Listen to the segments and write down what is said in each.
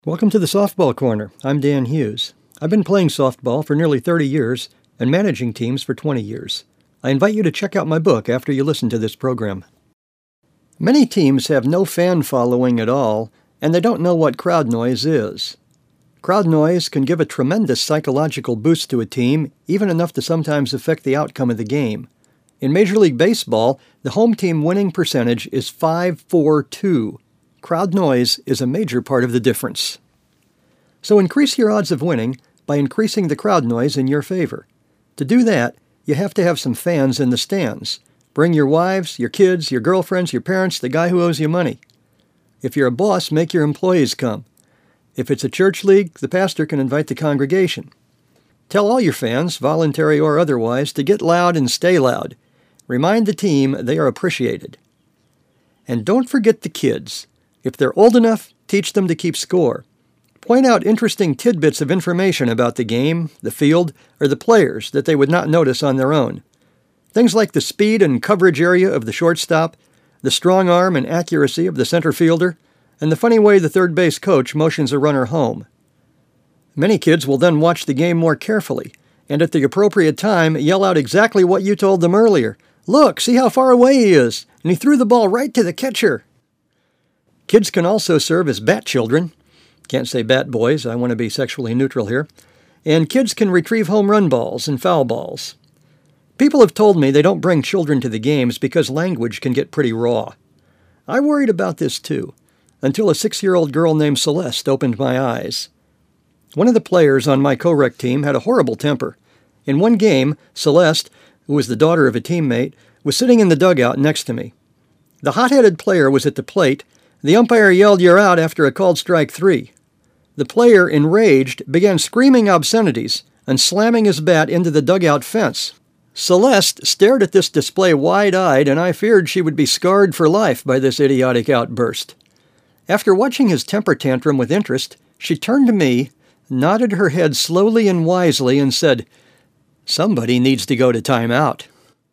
Welcome to the Softball Corner. I'm Dan Hughes. I've been playing softball for nearly 30 years and managing teams for 20 years. I invite you to check out my book after you listen to this program. Many teams have no fan following at all, and they don't know what crowd noise is. Crowd noise can give a tremendous psychological boost to a team, even enough to sometimes affect the outcome of the game. In Major League Baseball, the home team winning percentage is 5-4-2. Crowd noise is a major part of the difference. So increase your odds of winning by increasing the crowd noise in your favor. To do that, you have to have some fans in the stands. Bring your wives, your kids, your girlfriends, your parents, the guy who owes you money. If you're a boss, make your employees come. If it's a church league, the pastor can invite the congregation. Tell all your fans, voluntary or otherwise, to get loud and stay loud. Remind the team they are appreciated. And don't forget the kids. If they're old enough, teach them to keep score. Point out interesting tidbits of information about the game, the field, or the players that they would not notice on their own. Things like the speed and coverage area of the shortstop, the strong arm and accuracy of the center fielder, and the funny way the third base coach motions a runner home. Many kids will then watch the game more carefully, and at the appropriate time yell out exactly what you told them earlier. Look, see how far away he is, and he threw the ball right to the catcher. Kids can also serve as bat children. Can't say bat boys, I want to be sexually neutral here. And kids can retrieve home run balls and foul balls. People have told me they don't bring children to the games because language can get pretty raw. I worried about this too, until a 6-year-old girl named Celeste opened my eyes. One of the players on my co-rec team had a horrible temper. In one game, Celeste, who was the daughter of a teammate, was sitting in the dugout next to me. The hot-headed player was at the plate. The umpire yelled, "You're out," after a called strike 3. The player, enraged, began screaming obscenities and slamming his bat into the dugout fence. Celeste stared at this display wide-eyed, and I feared she would be scarred for life by this idiotic outburst. After watching his temper tantrum with interest, she turned to me, nodded her head slowly and wisely, and said, "Somebody needs to go to timeout."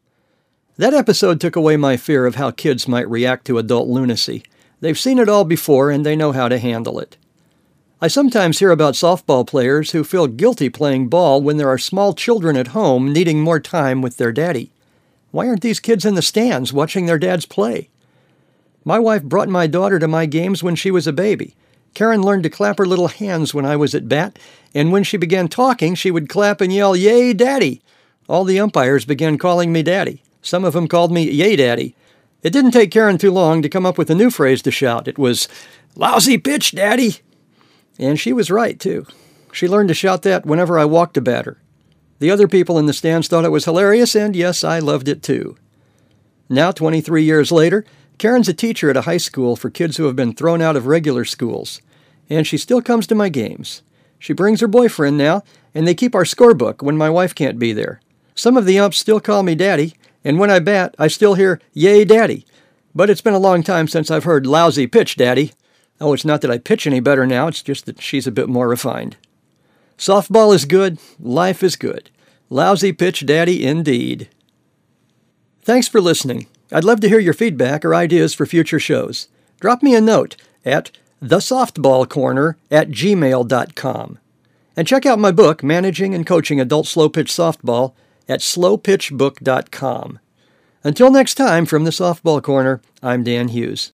That episode took away my fear of how kids might react to adult lunacy. They've seen it all before, and they know how to handle it. I sometimes hear about softball players who feel guilty playing ball when there are small children at home needing more time with their daddy. Why aren't these kids in the stands watching their dads play? My wife brought my daughter to my games when she was a baby. Karen learned to clap her little hands when I was at bat, and when she began talking, she would clap and yell, "Yay, Daddy!" All the umpires began calling me Daddy. Some of them called me Yay, Daddy. It didn't take Karen too long to come up with a new phrase to shout. It was, "Lousy pitch, Daddy!" And she was right, too. She learned to shout that whenever I walked to bat her. The other people in the stands thought it was hilarious, and yes, I loved it too. Now, 23 years later, Karen's a teacher at a high school for kids who have been thrown out of regular schools, and she still comes to my games. She brings her boyfriend now, and they keep our scorebook when my wife can't be there. Some of the umps still call me Daddy, and when I bat, I still hear, "Yay, Daddy." But it's been a long time since I've heard "Lousy pitch, Daddy." Oh, it's not that I pitch any better now, it's just that she's a bit more refined. Softball is good, life is good. Lousy pitch, Daddy, indeed. Thanks for listening. I'd love to hear your feedback or ideas for future shows. Drop me a note at thesoftballcorner@gmail.com. And check out my book, Managing and Coaching Adult Slow Pitch Softball, at slowpitchbook.com. Until next time, from the Softball Corner, I'm Dan Hughes.